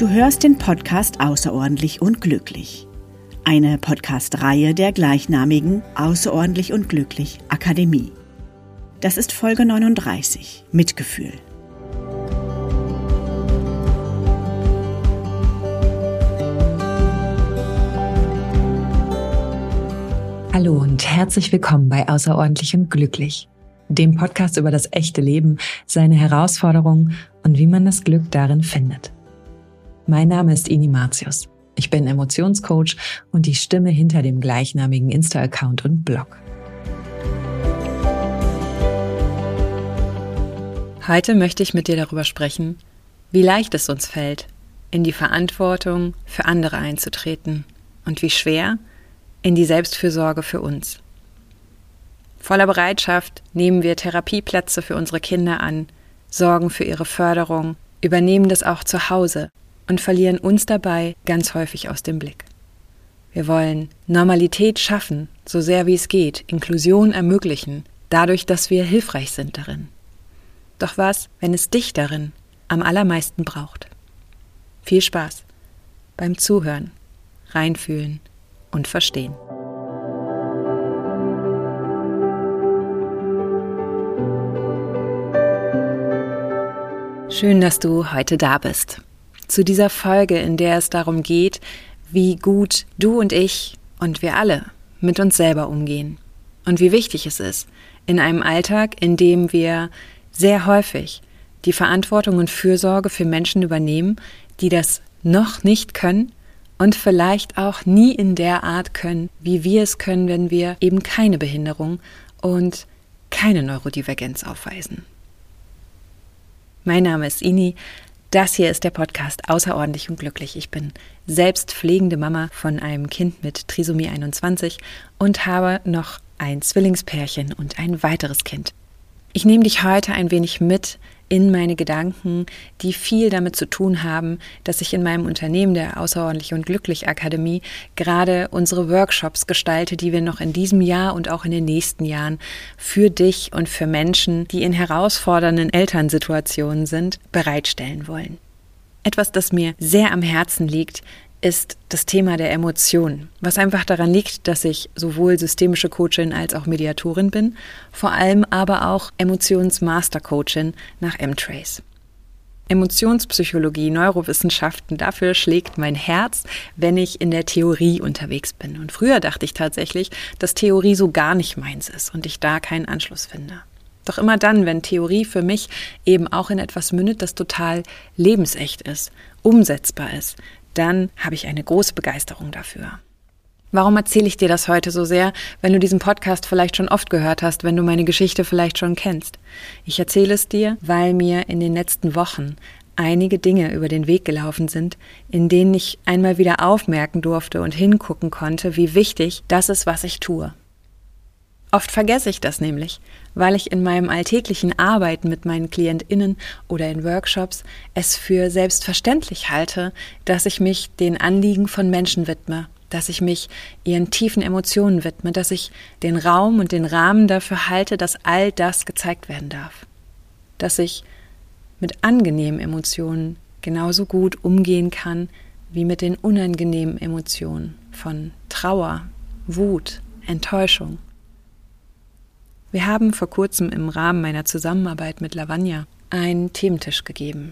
Du hörst den Podcast Außerordentlich und Glücklich. Eine Podcast-Reihe der gleichnamigen Außerordentlich und Glücklich Akademie. Das ist Folge 39, Mitgefühl. Hallo und herzlich willkommen bei Außerordentlich und Glücklich, dem Podcast über das echte Leben, seine Herausforderungen und wie man das Glück darin findet. Mein Name ist Ini Martius. Ich bin Emotionscoach und die Stimme hinter dem gleichnamigen Insta-Account und Blog. Heute möchte ich mit dir darüber sprechen, wie leicht es uns fällt, in die Verantwortung für andere einzutreten und wie schwer in die Selbstfürsorge für uns. Voller Bereitschaft nehmen wir Therapieplätze für unsere Kinder an, sorgen für ihre Förderung, übernehmen das auch zu Hause und verlieren uns dabei ganz häufig aus dem Blick. Wir wollen Normalität schaffen, so sehr wie es geht, Inklusion ermöglichen, dadurch, dass wir hilfreich sind darin. Doch was, wenn es dich darin am allermeisten braucht? Viel Spaß beim Zuhören, reinfühlen und verstehen. Schön, dass du heute da bist. Zu dieser Folge, in der es darum geht, wie gut du und ich und wir alle mit uns selber umgehen und wie wichtig es ist, in einem Alltag, in dem wir sehr häufig die Verantwortung und Fürsorge für Menschen übernehmen, die das noch nicht können und vielleicht auch nie in der Art können, wie wir es können, wenn wir eben keine Behinderung und keine Neurodivergenz aufweisen. Mein Name ist Ini. Das hier ist der Podcast Außerordentlich und Glücklich. Ich bin selbst pflegende Mama von einem Kind mit Trisomie 21 und habe noch ein Zwillingspärchen und ein weiteres Kind. Ich nehme dich heute ein wenig mit in meine Gedanken, die viel damit zu tun haben, dass ich in meinem Unternehmen, der Außerordentlich und Glücklich Akademie, gerade unsere Workshops gestalte, die wir noch in diesem Jahr und auch in den nächsten Jahren für dich und für Menschen, die in herausfordernden Elternsituationen sind, bereitstellen wollen. Etwas, das mir sehr am Herzen liegt, ist das Thema der Emotionen, was einfach daran liegt, dass ich sowohl systemische Coachin als auch Mediatorin bin, vor allem aber auch Emotionsmaster-Coachin nach M-Trace. Emotionspsychologie, Neurowissenschaften, dafür schlägt mein Herz, wenn ich in der Theorie unterwegs bin. Und früher dachte ich tatsächlich, dass Theorie so gar nicht meins ist und ich da keinen Anschluss finde. Doch immer dann, wenn Theorie für mich eben auch in etwas mündet, das total lebensecht ist, umsetzbar ist, dann habe ich eine große Begeisterung dafür. Warum erzähle ich dir das heute so sehr, wenn du diesen Podcast vielleicht schon oft gehört hast, wenn du meine Geschichte vielleicht schon kennst? Ich erzähle es dir, weil mir in den letzten Wochen einige Dinge über den Weg gelaufen sind, in denen ich einmal wieder aufmerken durfte und hingucken konnte, wie wichtig das ist, was ich tue. Oft vergesse ich das nämlich, weil ich in meinem alltäglichen Arbeiten mit meinen KlientInnen oder in Workshops es für selbstverständlich halte, dass ich mich den Anliegen von Menschen widme, dass ich mich ihren tiefen Emotionen widme, dass ich den Raum und den Rahmen dafür halte, dass all das gezeigt werden darf. Dass ich mit angenehmen Emotionen genauso gut umgehen kann, wie mit den unangenehmen Emotionen von Trauer, Wut, Enttäuschung. Wir haben vor kurzem im Rahmen meiner Zusammenarbeit mit Lavanya einen Thementisch gegeben.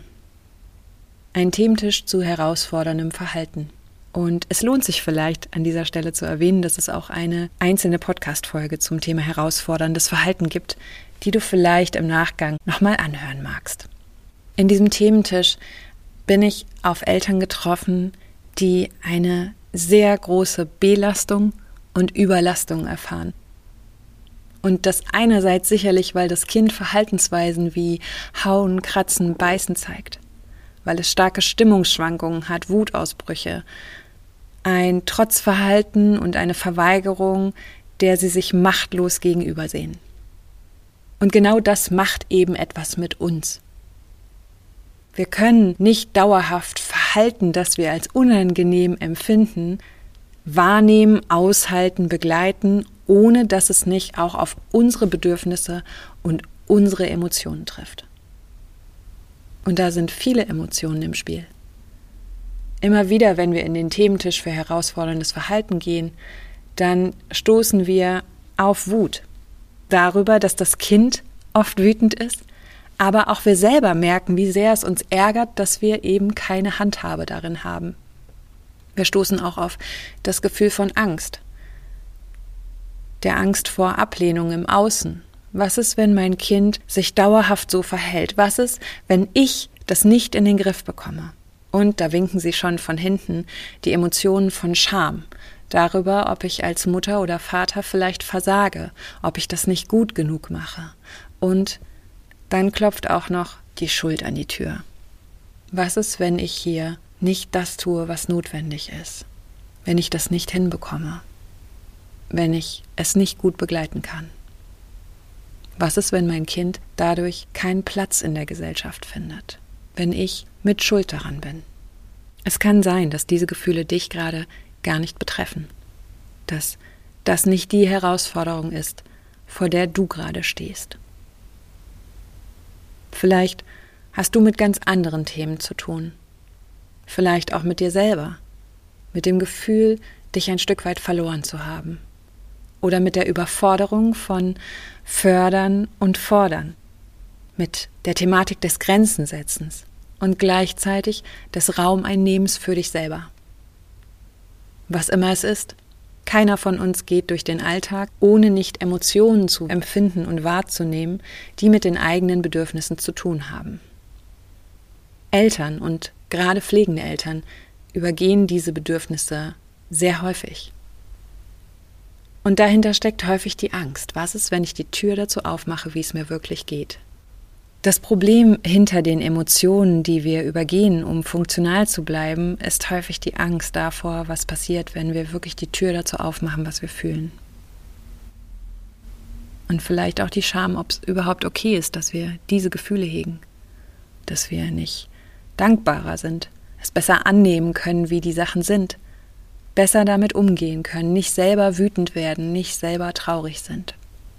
Ein Thementisch zu herausforderndem Verhalten. Und es lohnt sich vielleicht an dieser Stelle zu erwähnen, dass es auch eine einzelne Podcast-Folge zum Thema herausforderndes Verhalten gibt, die du vielleicht im Nachgang nochmal anhören magst. In diesem Thementisch bin ich auf Eltern getroffen, die eine sehr große Belastung und Überlastung erfahren. Und das einerseits sicherlich, weil das Kind Verhaltensweisen wie Hauen, Kratzen, Beißen zeigt, weil es starke Stimmungsschwankungen hat, Wutausbrüche, ein Trotzverhalten und eine Verweigerung, der sie sich machtlos gegenübersehen. Und genau das macht eben etwas mit uns. Wir können nicht dauerhaft Verhalten, das wir als unangenehm empfinden, wahrnehmen, aushalten, begleiten, ohne dass es nicht auch auf unsere Bedürfnisse und unsere Emotionen trifft. Und da sind viele Emotionen im Spiel. Immer wieder, wenn wir in den Thementisch für herausforderndes Verhalten gehen, dann stoßen wir auf Wut. Darüber, dass das Kind oft wütend ist, aber auch wir selber merken, wie sehr es uns ärgert, dass wir eben keine Handhabe darin haben. Wir stoßen auch auf das Gefühl von Angst. Der Angst vor Ablehnung im Außen. Was ist, wenn mein Kind sich dauerhaft so verhält? Was ist, wenn ich das nicht in den Griff bekomme? Und da winken sie schon von hinten die Emotionen von Scham. Darüber, ob ich als Mutter oder Vater vielleicht versage, ob ich das nicht gut genug mache. Und dann klopft auch noch die Schuld an die Tür. Was ist, wenn ich hier nicht das tue, was notwendig ist? Wenn ich das nicht hinbekomme? Wenn ich es nicht gut begleiten kann? Was ist, wenn mein Kind dadurch keinen Platz in der Gesellschaft findet? Wenn ich mit Schuld daran bin? Es kann sein, dass diese Gefühle dich gerade gar nicht betreffen. Dass das nicht die Herausforderung ist, vor der du gerade stehst. Vielleicht hast du mit ganz anderen Themen zu tun. Vielleicht auch mit dir selber. Mit dem Gefühl, dich ein Stück weit verloren zu haben. Oder mit der Überforderung von Fördern und Fordern. Mit der Thematik des Grenzensetzens und gleichzeitig des Raumeinnehmens für dich selber. Was immer es ist, keiner von uns geht durch den Alltag, ohne nicht Emotionen zu empfinden und wahrzunehmen, die mit den eigenen Bedürfnissen zu tun haben. Eltern und gerade pflegende Eltern übergehen diese Bedürfnisse sehr häufig. Und dahinter steckt häufig die Angst. Was ist, wenn ich die Tür dazu aufmache, wie es mir wirklich geht? Das Problem hinter den Emotionen, die wir übergehen, um funktional zu bleiben, ist häufig die Angst davor, was passiert, wenn wir wirklich die Tür dazu aufmachen, was wir fühlen. Und vielleicht auch die Scham, ob es überhaupt okay ist, dass wir diese Gefühle hegen. Dass wir nicht dankbarer sind, es besser annehmen können, wie die Sachen sind. Besser damit umgehen können, nicht selber wütend werden, nicht selber traurig sind.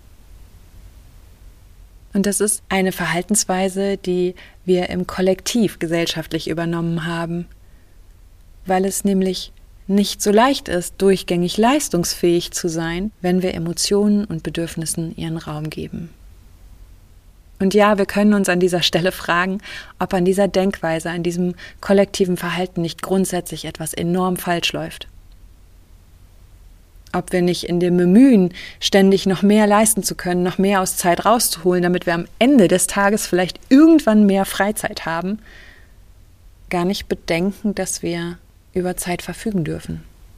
Und das ist eine Verhaltensweise, die wir im Kollektiv gesellschaftlich übernommen haben, weil es nämlich nicht so leicht ist, durchgängig leistungsfähig zu sein, wenn wir Emotionen und Bedürfnissen ihren Raum geben. Und ja, wir können uns an dieser Stelle fragen, ob an dieser Denkweise, an diesem kollektiven Verhalten nicht grundsätzlich etwas enorm falsch läuft. Ob wir nicht in dem Bemühen, ständig noch mehr leisten zu können, noch mehr aus Zeit rauszuholen, damit wir am Ende des Tages vielleicht irgendwann mehr Freizeit haben, gar nicht bedenken, dass wir über Zeit verfügen dürfen.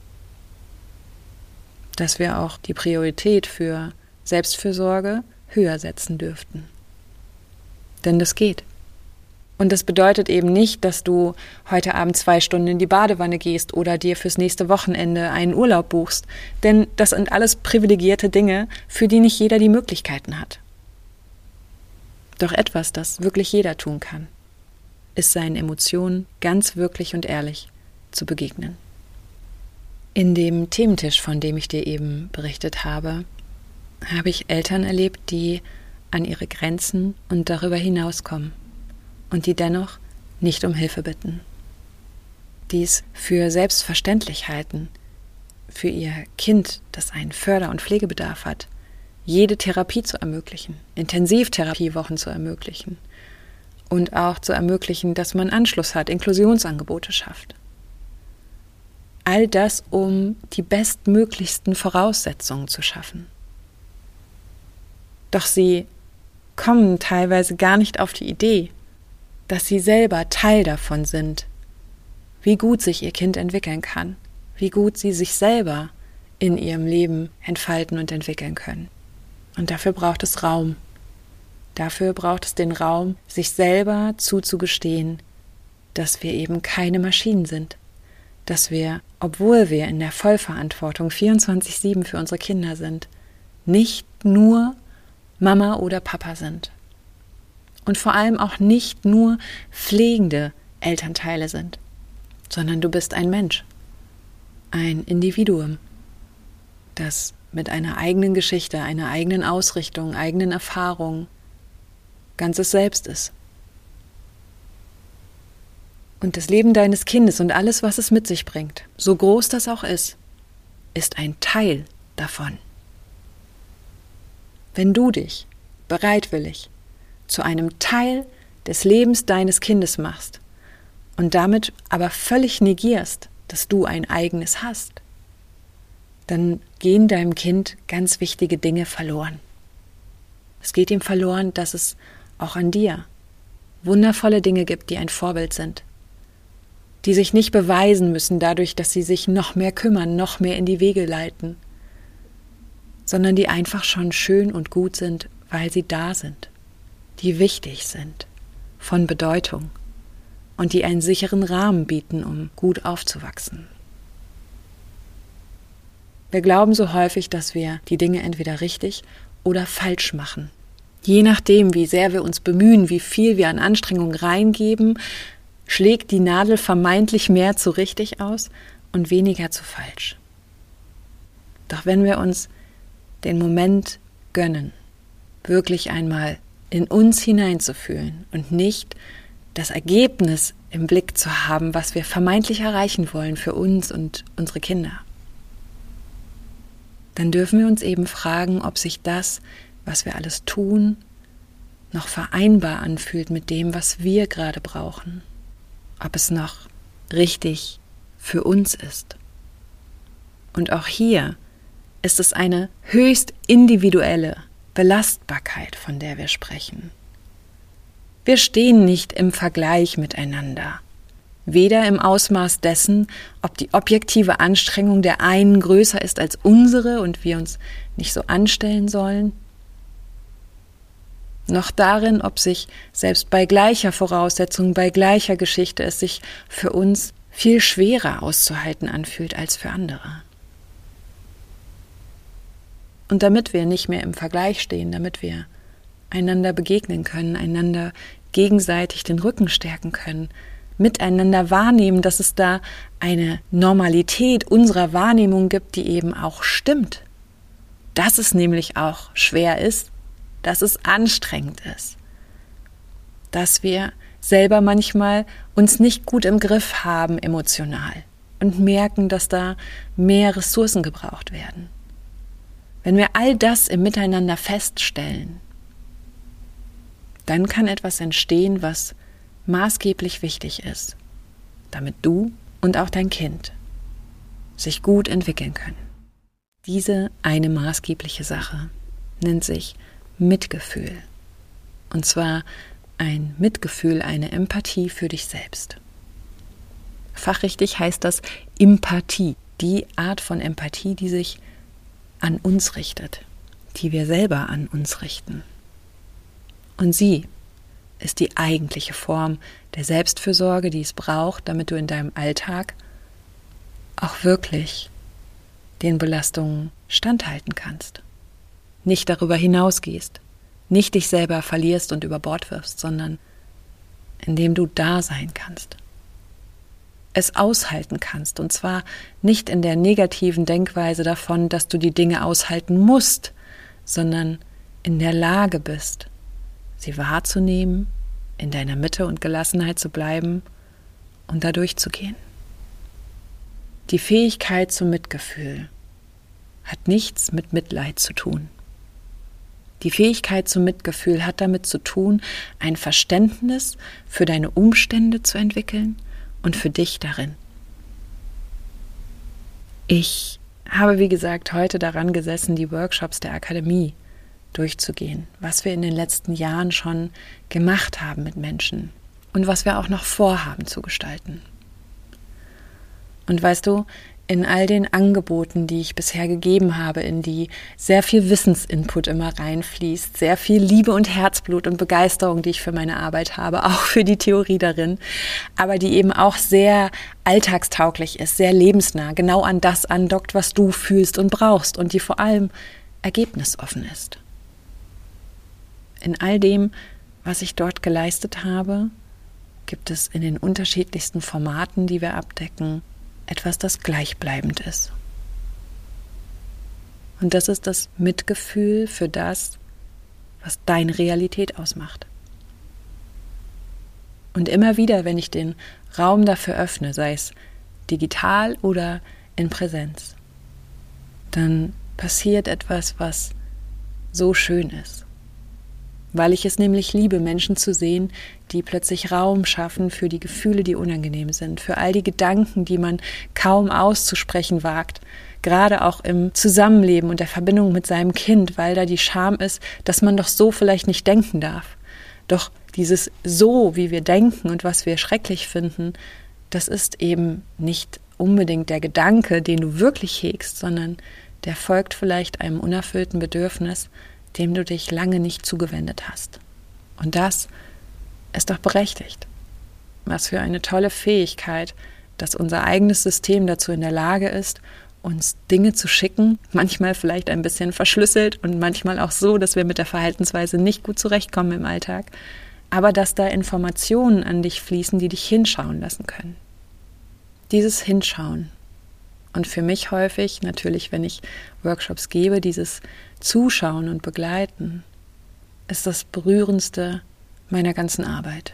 Dass wir auch die Priorität für Selbstfürsorge höher setzen dürften. Denn das geht. Und das bedeutet eben nicht, dass du heute Abend 2 Stunden in die Badewanne gehst oder dir fürs nächste Wochenende einen Urlaub buchst. Denn das sind alles privilegierte Dinge, für die nicht jeder die Möglichkeiten hat. Doch etwas, das wirklich jeder tun kann, ist seinen Emotionen ganz wirklich und ehrlich zu begegnen. In dem Thementisch, von dem ich dir eben berichtet habe, habe ich Eltern erlebt, die an ihre Grenzen und darüber hinauskommen. Und die dennoch nicht um Hilfe bitten. Dies für selbstverständlich halten, für ihr Kind, das einen Förder- und Pflegebedarf hat, jede Therapie zu ermöglichen, Intensivtherapiewochen zu ermöglichen und auch zu ermöglichen, dass man Anschluss hat, Inklusionsangebote schafft. All das, um die bestmöglichsten Voraussetzungen zu schaffen. Doch sie kommen teilweise gar nicht auf die Idee, dass sie selber Teil davon sind, wie gut sich ihr Kind entwickeln kann, wie gut sie sich selber in ihrem Leben entfalten und entwickeln können. Und dafür braucht es Raum. Dafür braucht es den Raum, sich selber zuzugestehen, dass wir eben keine Maschinen sind, dass wir, obwohl wir in der Vollverantwortung 24/7 für unsere Kinder sind, nicht nur Mama oder Papa sind. Und vor allem auch nicht nur pflegende Elternteile sind, sondern du bist ein Mensch, ein Individuum, das mit einer eigenen Geschichte, einer eigenen Ausrichtung, eigenen Erfahrungen ganzes Selbst ist. Und das Leben deines Kindes und alles, was es mit sich bringt, so groß das auch ist ein Teil davon. Wenn du dich bereitwillig zu einem Teil des Lebens deines Kindes machst und damit aber völlig negierst, dass du ein eigenes hast, dann gehen deinem Kind ganz wichtige Dinge verloren. Es geht ihm verloren, dass es auch an dir wundervolle Dinge gibt, die ein Vorbild sind, die sich nicht beweisen müssen dadurch, dass sie sich noch mehr kümmern, noch mehr in die Wege leiten, sondern die einfach schon schön und gut sind, weil sie da sind, die wichtig sind, von Bedeutung und die einen sicheren Rahmen bieten, um gut aufzuwachsen. Wir glauben so häufig, dass wir die Dinge entweder richtig oder falsch machen. Je nachdem, wie sehr wir uns bemühen, wie viel wir an Anstrengung reingeben, schlägt die Nadel vermeintlich mehr zu richtig aus und weniger zu falsch. Doch wenn wir uns den Moment gönnen, wirklich einmal in uns hineinzufühlen und nicht das Ergebnis im Blick zu haben, was wir vermeintlich erreichen wollen für uns und unsere Kinder, dann dürfen wir uns eben fragen, ob sich das, was wir alles tun, noch vereinbar anfühlt mit dem, was wir gerade brauchen. Ob es noch richtig für uns ist. Und auch hier ist es eine höchst individuelle Belastbarkeit, von der wir sprechen. Wir stehen nicht im Vergleich miteinander. Weder im Ausmaß dessen, ob die objektive Anstrengung der einen größer ist als unsere und wir uns nicht so anstellen sollen, noch darin, ob sich selbst bei gleicher Voraussetzung, bei gleicher Geschichte es sich für uns viel schwerer auszuhalten anfühlt als für andere. Und damit wir nicht mehr im Vergleich stehen, damit wir einander begegnen können, einander gegenseitig den Rücken stärken können, miteinander wahrnehmen, dass es da eine Normalität unserer Wahrnehmung gibt, die eben auch stimmt. Dass es nämlich auch schwer ist, dass es anstrengend ist, dass wir selber manchmal uns nicht gut im Griff haben emotional und merken, dass da mehr Ressourcen gebraucht werden. Wenn wir all das im Miteinander feststellen, dann kann etwas entstehen, was maßgeblich wichtig ist, damit du und auch dein Kind sich gut entwickeln können. Diese eine maßgebliche Sache nennt sich Mitgefühl. Und zwar ein Mitgefühl, eine Empathie für dich selbst. Fachrichtig heißt das Empathie, die Art von Empathie, die sich an uns richtet, die wir selber an uns richten. Und sie ist die eigentliche Form der Selbstfürsorge, die es braucht, damit du in deinem Alltag auch wirklich den Belastungen standhalten kannst. Nicht darüber hinausgehst, nicht dich selber verlierst und über Bord wirfst, sondern indem du da sein kannst. Es aushalten kannst, und zwar nicht in der negativen Denkweise davon, dass du die Dinge aushalten musst, sondern in der Lage bist, sie wahrzunehmen, in deiner Mitte und Gelassenheit zu bleiben und da durchzugehen. Die Fähigkeit zum Mitgefühl hat nichts mit Mitleid zu tun. Die Fähigkeit zum Mitgefühl hat damit zu tun, ein Verständnis für deine Umstände zu entwickeln und für dich darin. Ich habe, wie gesagt, heute daran gesessen, die Workshops der Akademie durchzugehen, was wir in den letzten Jahren schon gemacht haben mit Menschen und was wir auch noch vorhaben zu gestalten. Und weißt du, in all den Angeboten, die ich bisher gegeben habe, in die sehr viel Wissensinput immer reinfließt, sehr viel Liebe und Herzblut und Begeisterung, die ich für meine Arbeit habe, auch für die Theorie darin, aber die eben auch sehr alltagstauglich ist, sehr lebensnah, genau an das andockt, was du fühlst und brauchst und die vor allem ergebnisoffen ist. In all dem, was ich dort geleistet habe, gibt es in den unterschiedlichsten Formaten, die wir abdecken, etwas, das gleichbleibend ist. Und das ist das Mitgefühl für das, was deine Realität ausmacht. Und immer wieder, wenn ich den Raum dafür öffne, sei es digital oder in Präsenz, dann passiert etwas, was so schön ist. Weil ich es nämlich liebe, Menschen zu sehen, die plötzlich Raum schaffen für die Gefühle, die unangenehm sind, für all die Gedanken, die man kaum auszusprechen wagt, gerade auch im Zusammenleben und der Verbindung mit seinem Kind, weil da die Scham ist, dass man doch so vielleicht nicht denken darf. Doch dieses so, wie wir denken und was wir schrecklich finden, das ist eben nicht unbedingt der Gedanke, den du wirklich hegst, sondern der folgt vielleicht einem unerfüllten Bedürfnis, dem du dich lange nicht zugewendet hast. Und das ist doch berechtigt. Was für eine tolle Fähigkeit, dass unser eigenes System dazu in der Lage ist, uns Dinge zu schicken, manchmal vielleicht ein bisschen verschlüsselt und manchmal auch so, dass wir mit der Verhaltensweise nicht gut zurechtkommen im Alltag, aber dass da Informationen an dich fließen, die dich hinschauen lassen können. Dieses Hinschauen. Und für mich häufig, natürlich, wenn ich Workshops gebe, dieses Zuschauen und Begleiten, ist das Berührendste meiner ganzen Arbeit.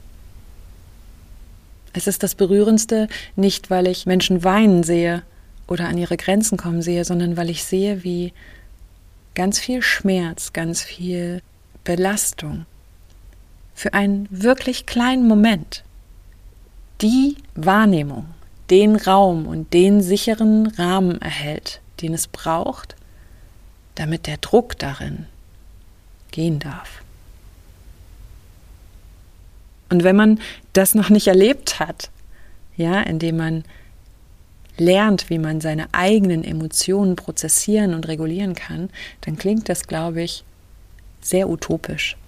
Es ist das Berührendste, nicht weil ich Menschen weinen sehe oder an ihre Grenzen kommen sehe, sondern weil ich sehe, wie ganz viel Schmerz, ganz viel Belastung für einen wirklich kleinen Moment die Wahrnehmung, den Raum und den sicheren Rahmen erhält, den es braucht, damit der Druck darin gehen darf. Und wenn man das noch nicht erlebt hat, ja, indem man lernt, wie man seine eigenen Emotionen prozessieren und regulieren kann, dann klingt das, glaube ich, sehr utopisch.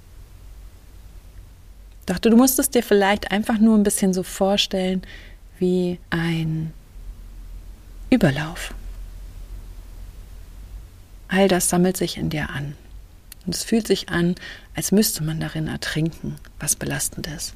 Doch du musst es dir vielleicht einfach nur ein bisschen so vorstellen wie ein Überlauf. All das sammelt sich in dir an. Und es fühlt sich an, als müsste man darin ertrinken, was belastend ist.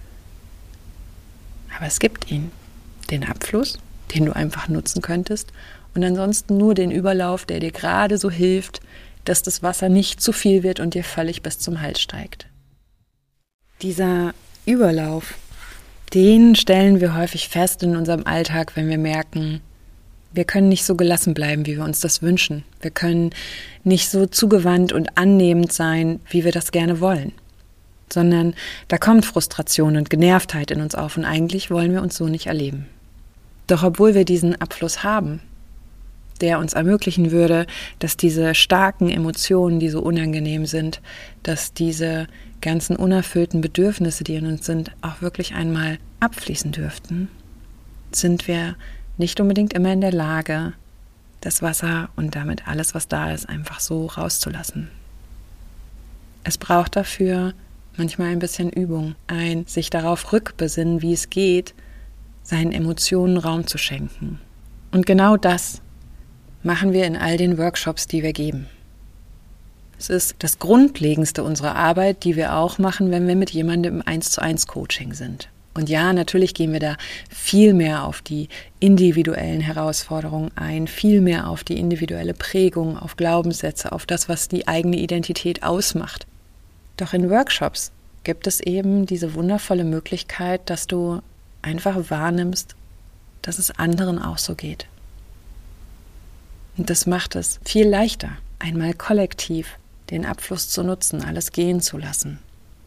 Aber es gibt ihn, den Abfluss, den du einfach nutzen könntest, und ansonsten nur den Überlauf, der dir gerade so hilft, dass das Wasser nicht zu viel wird und dir völlig bis zum Hals steigt. Dieser Überlauf, den stellen wir häufig fest in unserem Alltag, wenn wir merken, wir können nicht so gelassen bleiben, wie wir uns das wünschen. Wir können nicht so zugewandt und annehmend sein, wie wir das gerne wollen. Sondern da kommt Frustration und Genervtheit in uns auf und eigentlich wollen wir uns so nicht erleben. Doch obwohl wir diesen Abfluss haben, der uns ermöglichen würde, dass diese starken Emotionen, die so unangenehm sind, dass diese ganzen unerfüllten Bedürfnisse, die in uns sind, auch wirklich einmal abfließen dürften, sind wir nicht unbedingt immer in der Lage, das Wasser und damit alles, was da ist, einfach so rauszulassen. Es braucht dafür manchmal ein bisschen Übung, ein sich darauf rückbesinnen, wie es geht, seinen Emotionen Raum zu schenken. Und genau das machen wir in all den Workshops, die wir geben. Es ist das Grundlegendste unserer Arbeit, die wir auch machen, wenn wir mit jemandem im 1:1 Coaching sind. Und ja, natürlich gehen wir da viel mehr auf die individuellen Herausforderungen ein, viel mehr auf die individuelle Prägung, auf Glaubenssätze, auf das, was die eigene Identität ausmacht. Doch in Workshops gibt es eben diese wundervolle Möglichkeit, dass du einfach wahrnimmst, dass es anderen auch so geht. Und das macht es viel leichter, einmal kollektiv den Abfluss zu nutzen, alles gehen zu lassen.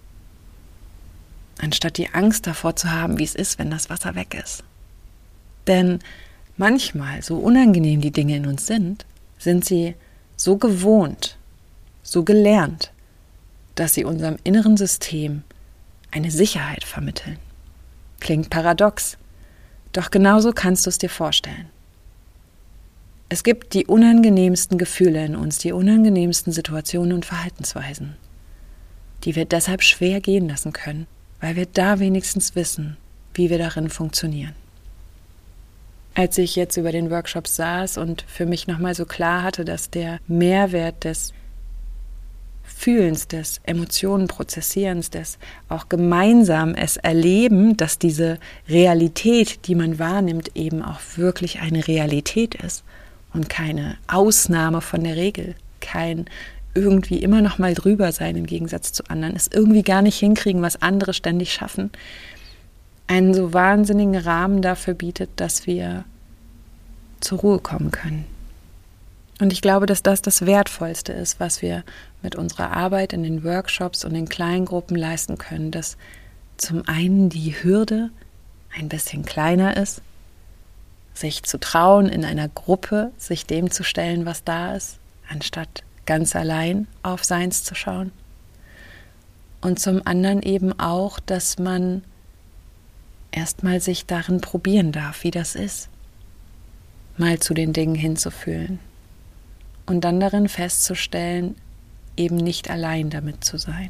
Anstatt die Angst davor zu haben, wie es ist, wenn das Wasser weg ist. Denn manchmal, so unangenehm die Dinge in uns sind sie so gewohnt, so gelernt, dass sie unserem inneren System eine Sicherheit vermitteln. Klingt paradox, doch genauso kannst du es dir vorstellen. Es gibt die unangenehmsten Gefühle in uns, die unangenehmsten Situationen und Verhaltensweisen, die wir deshalb schwer gehen lassen können, weil wir da wenigstens wissen, wie wir darin funktionieren. Als ich jetzt über den Workshop saß und für mich nochmal so klar hatte, dass der Mehrwert des Fühlens, des Emotionen-Prozessierens, des auch gemeinsam es erleben, dass diese Realität, die man wahrnimmt, eben auch wirklich eine Realität ist und keine Ausnahme von der Regel, kein irgendwie immer noch mal drüber sein im Gegensatz zu anderen, es irgendwie gar nicht hinkriegen, was andere ständig schaffen, einen so wahnsinnigen Rahmen dafür bietet, dass wir zur Ruhe kommen können. Und ich glaube, dass das Wertvollste ist, was wir mit unserer Arbeit in den Workshops und in Kleingruppen leisten können, dass zum einen die Hürde ein bisschen kleiner ist, sich zu trauen, in einer Gruppe sich dem zu stellen, was da ist, anstatt ganz allein auf Seins zu schauen. Und zum anderen eben auch, dass man erstmal sich darin probieren darf, wie das ist, mal zu den Dingen hinzufühlen und dann darin festzustellen, eben nicht allein damit zu sein.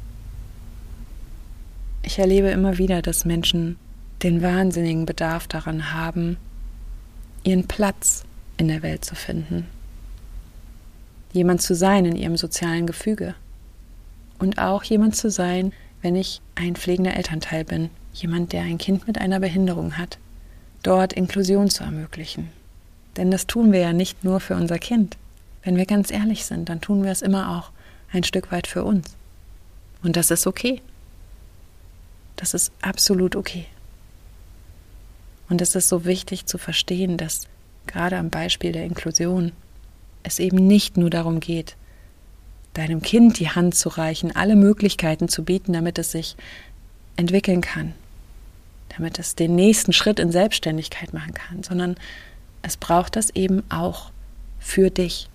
Ich erlebe immer wieder, dass Menschen den wahnsinnigen Bedarf daran haben, ihren Platz in der Welt zu finden, jemand zu sein in ihrem sozialen Gefüge und auch jemand zu sein, wenn ich ein pflegender Elternteil bin, jemand, der ein Kind mit einer Behinderung hat, dort Inklusion zu ermöglichen. Denn das tun wir ja nicht nur für unser Kind. Wenn wir ganz ehrlich sind, dann tun wir es immer auch ein Stück weit für uns. Und das ist okay. Das ist absolut okay. Und es ist so wichtig zu verstehen, dass gerade am Beispiel der Inklusion es eben nicht nur darum geht, deinem Kind die Hand zu reichen, alle Möglichkeiten zu bieten, damit es sich entwickeln kann, damit es den nächsten Schritt in Selbstständigkeit machen kann, sondern es braucht das eben auch für dich.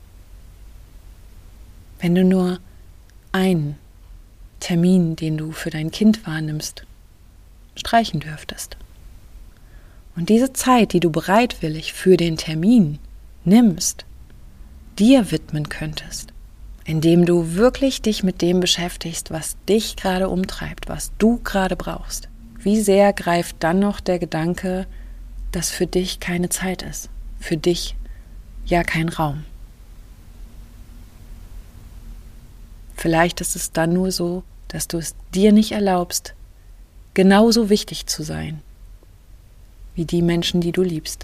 Wenn du nur einen Termin, den du für dein Kind wahrnimmst, streichen dürftest und diese Zeit, die du bereitwillig für den Termin nimmst, dir widmen könntest, indem du wirklich dich mit dem beschäftigst, was dich gerade umtreibt, was du gerade brauchst. Wie sehr greift dann noch der Gedanke, dass für dich keine Zeit ist, für dich ja kein Raum? Vielleicht ist es dann nur so, dass du es dir nicht erlaubst, genauso wichtig zu sein, wie die Menschen, die du liebst.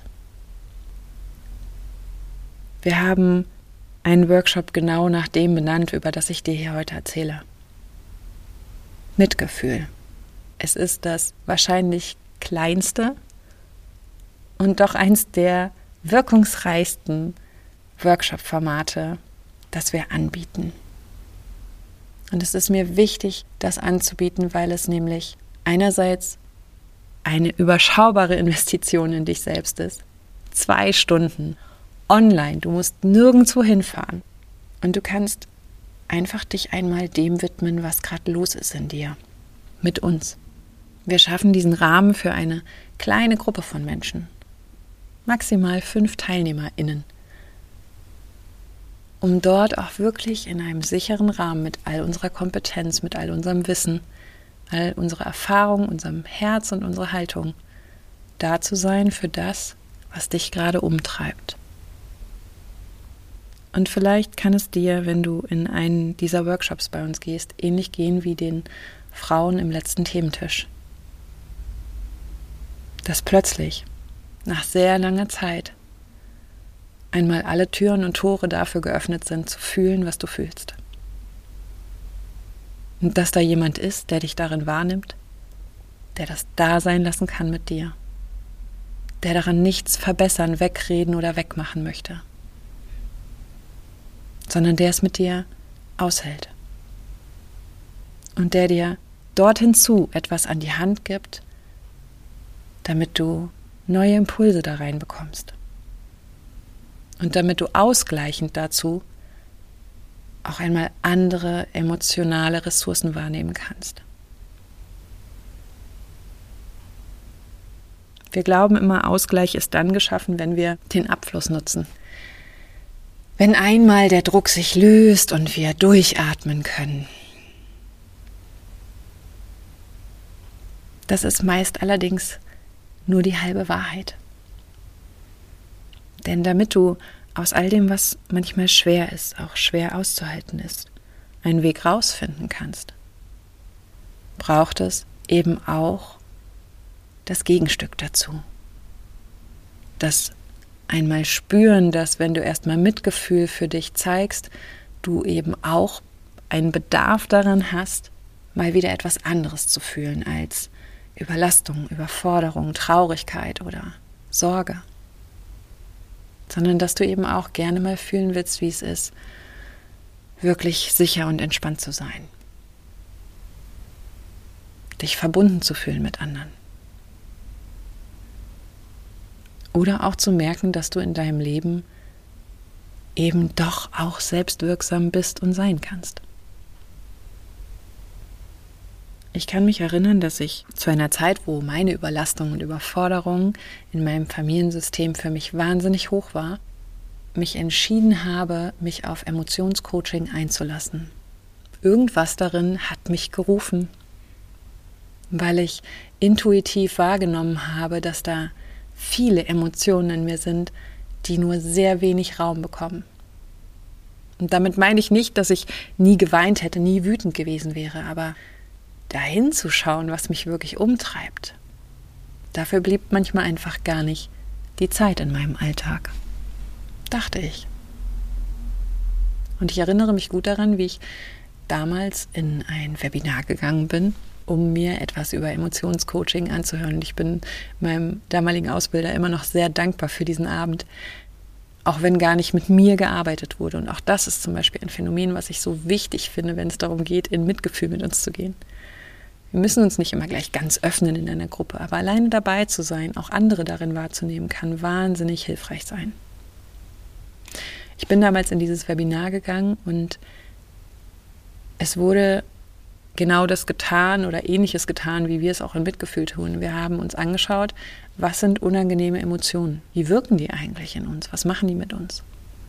Wir haben einen Workshop genau nach dem benannt, über das ich dir hier heute erzähle. Mitgefühl. Es ist das wahrscheinlich kleinste und doch eins der wirkungsreichsten Workshop-Formate, das wir anbieten. Und es ist mir wichtig, das anzubieten, weil es nämlich einerseits eine überschaubare Investition in dich selbst ist. 2 Stunden online, du musst nirgendwo hinfahren. Und du kannst einfach dich einmal dem widmen, was gerade los ist in dir. Mit uns. Wir schaffen diesen Rahmen für eine kleine Gruppe von Menschen. Maximal 5 TeilnehmerInnen. Um dort auch wirklich in einem sicheren Rahmen mit all unserer Kompetenz, mit all unserem Wissen, all unserer Erfahrung, unserem Herz und unserer Haltung da zu sein für das, was dich gerade umtreibt. Und vielleicht kann es dir, wenn du in einen dieser Workshops bei uns gehst, ähnlich gehen wie den Frauen im letzten Thementisch. Dass plötzlich, nach sehr langer Zeit, einmal alle Türen und Tore dafür geöffnet sind, zu fühlen, was du fühlst. Und dass da jemand ist, der dich darin wahrnimmt, der das da sein lassen kann mit dir, der daran nichts verbessern, wegreden oder wegmachen möchte, sondern der es mit dir aushält und der dir dorthin zu etwas an die Hand gibt, damit du neue Impulse da rein bekommst und damit du ausgleichend dazu auch einmal andere emotionale Ressourcen wahrnehmen kannst. Wir glauben immer, Ausgleich ist dann geschaffen, wenn wir den Abfluss nutzen. Wenn einmal der Druck sich löst und wir durchatmen können. Das ist meist allerdings nur die halbe Wahrheit. Denn damit du aus all dem, was manchmal schwer ist, auch schwer auszuhalten ist, einen Weg rausfinden kannst, braucht es eben auch das Gegenstück dazu. Das einmal spüren, dass wenn du erstmal Mitgefühl für dich zeigst, du eben auch einen Bedarf daran hast, mal wieder etwas anderes zu fühlen als Überlastung, Überforderung, Traurigkeit oder Sorge. Sondern dass du eben auch gerne mal fühlen willst, wie es ist, wirklich sicher und entspannt zu sein. Dich verbunden zu fühlen mit anderen. Oder auch zu merken, dass du in deinem Leben eben doch auch selbstwirksam bist und sein kannst. Ich kann mich erinnern, dass ich zu einer Zeit, wo meine Überlastung und Überforderung in meinem Familiensystem für mich wahnsinnig hoch war, mich entschieden habe, mich auf Emotionscoaching einzulassen. Irgendwas darin hat mich gerufen, weil ich intuitiv wahrgenommen habe, dass da viele Emotionen in mir sind, die nur sehr wenig Raum bekommen. Und damit meine ich nicht, dass ich nie geweint hätte, nie wütend gewesen wäre, aber dahin zu schauen, was mich wirklich umtreibt, dafür blieb manchmal einfach gar nicht die Zeit in meinem Alltag, dachte ich. Und ich erinnere mich gut daran, wie ich damals in ein Webinar gegangen bin, um mir etwas über Emotionscoaching anzuhören. Und ich bin meinem damaligen Ausbilder immer noch sehr dankbar für diesen Abend, auch wenn gar nicht mit mir gearbeitet wurde. Und auch das ist zum Beispiel ein Phänomen, was ich so wichtig finde, wenn es darum geht, in Mitgefühl mit uns zu gehen. Wir müssen uns nicht immer gleich ganz öffnen in einer Gruppe, aber alleine dabei zu sein, auch andere darin wahrzunehmen, kann wahnsinnig hilfreich sein. Ich bin damals in dieses Webinar gegangen und es wurde genau das getan oder Ähnliches getan, wie wir es auch in Mitgefühl tun. Wir haben uns angeschaut, was sind unangenehme Emotionen? Wie wirken die eigentlich in uns? Was machen die mit uns?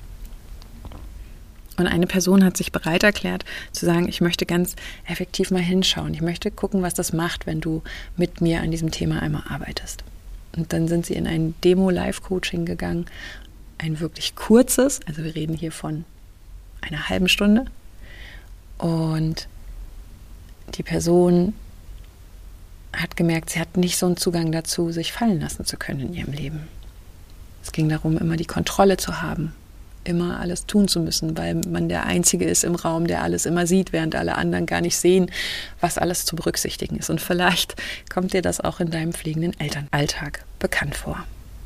Und eine Person hat sich bereit erklärt, zu sagen, ich möchte ganz effektiv mal hinschauen. Ich möchte gucken, was das macht, wenn du mit mir an diesem Thema einmal arbeitest. Und dann sind sie in ein Demo-Live-Coaching gegangen. Ein wirklich kurzes, also wir reden hier von einer halben Stunde. Und die Person hat gemerkt, sie hat nicht so einen Zugang dazu, sich fallen lassen zu können in ihrem Leben. Es ging darum, immer die Kontrolle zu haben, immer alles tun zu müssen, weil man der Einzige ist im Raum, der alles immer sieht, während alle anderen gar nicht sehen, was alles zu berücksichtigen ist. Und vielleicht kommt dir das auch in deinem pflegenden Elternalltag bekannt vor.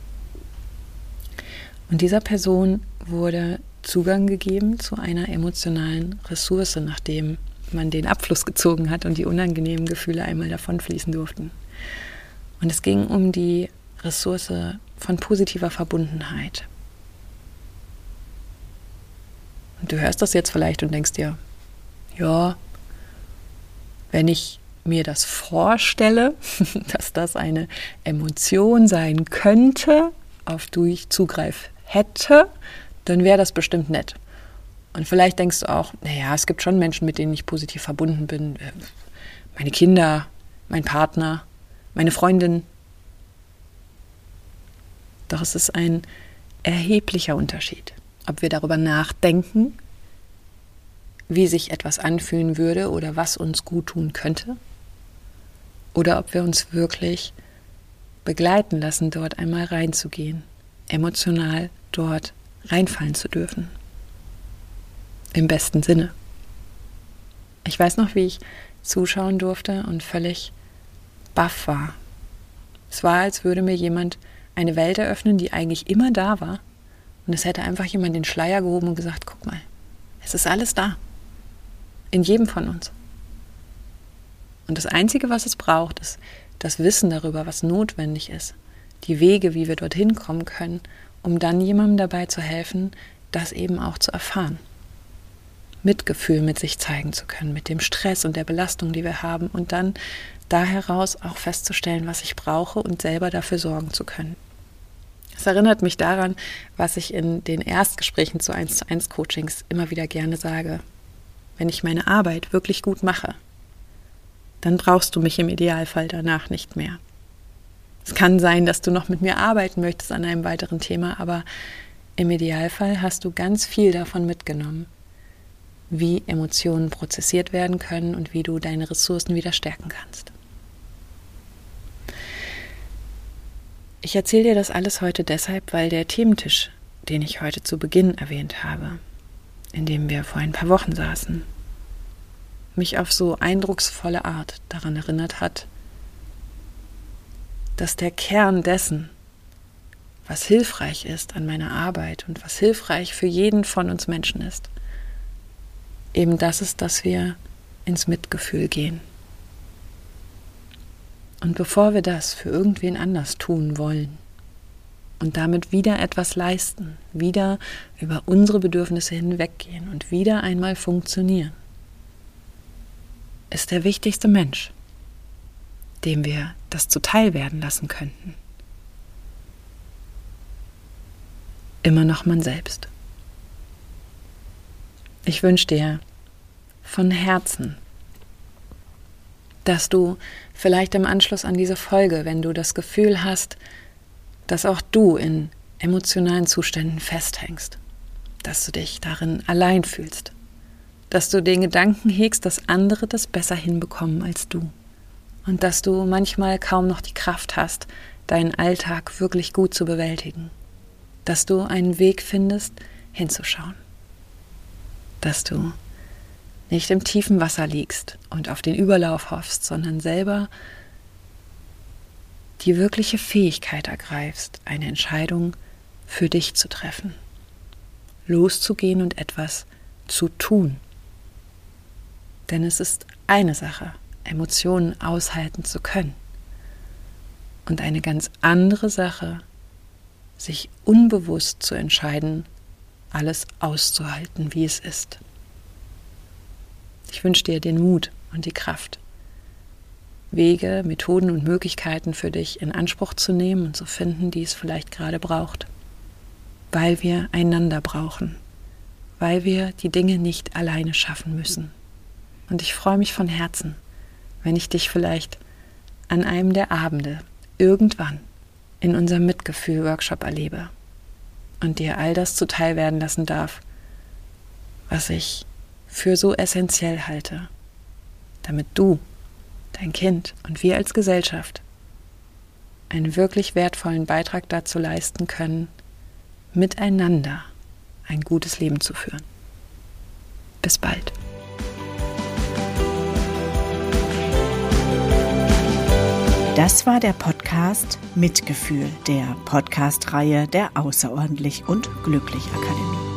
Und dieser Person wurde Zugang gegeben zu einer emotionalen Ressource, nachdem man den Abfluss gezogen hat und die unangenehmen Gefühle einmal davonfließen durften. Und es ging um die Ressource von positiver Verbundenheit. Und du hörst das jetzt vielleicht und denkst dir, ja, wenn ich mir das vorstelle, dass das eine Emotion sein könnte, auf die ich Zugriff hätte, dann wäre das bestimmt nett. Und vielleicht denkst du auch, naja, es gibt schon Menschen, mit denen ich positiv verbunden bin. Meine Kinder, mein Partner, meine Freundin. Doch es ist ein erheblicher Unterschied, ob wir darüber nachdenken, wie sich etwas anfühlen würde oder was uns gut tun könnte, oder ob wir uns wirklich begleiten lassen, dort einmal reinzugehen, emotional dort reinfallen zu dürfen. Im besten Sinne. Ich weiß noch, wie ich zuschauen durfte und völlig baff war. Es war, als würde mir jemand eine Welt eröffnen, die eigentlich immer da war. Und es hätte einfach jemand den Schleier gehoben und gesagt, guck mal, es ist alles da. In jedem von uns. Und das Einzige, was es braucht, ist das Wissen darüber, was notwendig ist. Die Wege, wie wir dorthin kommen können, um dann jemandem dabei zu helfen, das eben auch zu erfahren. Mitgefühl mit sich zeigen zu können, mit dem Stress und der Belastung, die wir haben, und dann da heraus auch festzustellen, was ich brauche und selber dafür sorgen zu können. Es erinnert mich daran, was ich in den Erstgesprächen zu 1:1 Coachings immer wieder gerne sage. Wenn ich meine Arbeit wirklich gut mache, dann brauchst du mich im Idealfall danach nicht mehr. Es kann sein, dass du noch mit mir arbeiten möchtest an einem weiteren Thema, aber im Idealfall hast du ganz viel davon mitgenommen, wie Emotionen prozessiert werden können und wie du deine Ressourcen wieder stärken kannst. Ich erzähle dir das alles heute deshalb, weil der Thementisch, den ich heute zu Beginn erwähnt habe, in dem wir vor ein paar Wochen saßen, mich auf so eindrucksvolle Art daran erinnert hat, dass der Kern dessen, was hilfreich ist an meiner Arbeit und was hilfreich für jeden von uns Menschen ist, eben das ist, dass wir ins Mitgefühl gehen. Und bevor wir das für irgendwen anders tun wollen und damit wieder etwas leisten, wieder über unsere Bedürfnisse hinweggehen und wieder einmal funktionieren, ist der wichtigste Mensch, dem wir das zuteil werden lassen könnten, immer noch man selbst. Ich wünsche dir von Herzen, dass du vielleicht im Anschluss an diese Folge, wenn du das Gefühl hast, dass auch du in emotionalen Zuständen festhängst, dass du dich darin allein fühlst, dass du den Gedanken hegst, dass andere das besser hinbekommen als du und dass du manchmal kaum noch die Kraft hast, deinen Alltag wirklich gut zu bewältigen, dass du einen Weg findest, hinzuschauen, dass du nicht im tiefen Wasser liegst und auf den Überlauf hoffst, sondern selber die wirkliche Fähigkeit ergreifst, eine Entscheidung für dich zu treffen, loszugehen und etwas zu tun. Denn es ist eine Sache, Emotionen aushalten zu können, und eine ganz andere Sache, sich unbewusst zu entscheiden, alles auszuhalten, wie es ist. Ich wünsche dir den Mut und die Kraft, Wege, Methoden und Möglichkeiten für dich in Anspruch zu nehmen und zu finden, die es vielleicht gerade braucht, weil wir einander brauchen, weil wir die Dinge nicht alleine schaffen müssen. Und ich freue mich von Herzen, wenn ich dich vielleicht an einem der Abende irgendwann in unserem Mitgefühl-Workshop erlebe und dir all das zuteil werden lassen darf, was ich für so essentiell halte, damit du, dein Kind und wir als Gesellschaft einen wirklich wertvollen Beitrag dazu leisten können, miteinander ein gutes Leben zu führen. Bis bald. Das war der Podcast Mitgefühl, der Podcast-Reihe der Außerordentlich und Glücklich Akademie.